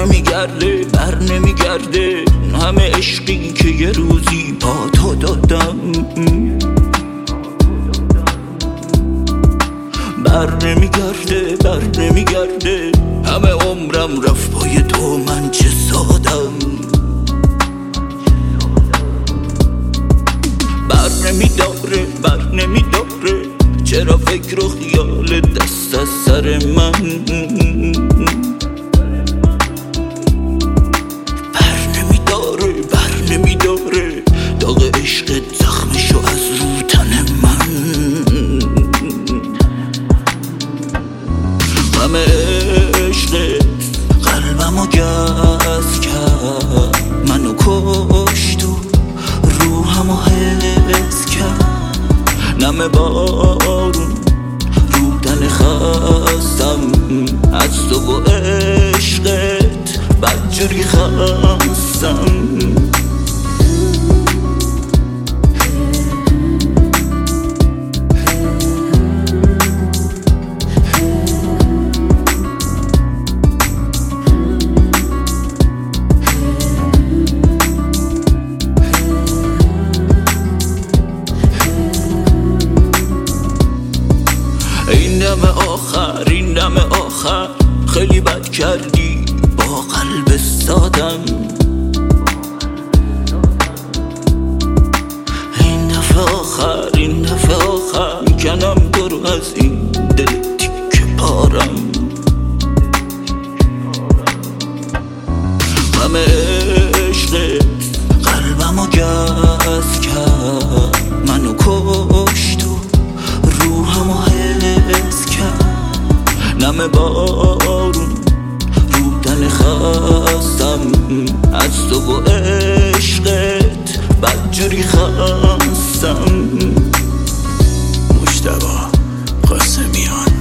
نمیگرده بر نمیگرده همه عشقی که یه روزی با تو دادم بر نمیگرده بر نمیگرده همه عمرم رفت پای تو من چه سادم بر نمیداره بر نمیداره چرا فکر و خیال دست از سر من بر نمیداره داغ عشقت زخمشو از رو تن من همه عشقت قلبمو گز کرد منو کشت و روحمو حفظ کرد نم بارون رو تن خستم از تو و عشقت بدجوری خستم این دم آخر خیلی بد کردی با قلب سادم این دفعه آخر میکنم برو از این دل تیکه پارم همه عشقت قلبمو گز کرد منو کشت و روحمو حفظ کرد نم بارون رو تن خستم از تو و عشقت بدجوری خستم. مجتبی قاسمیان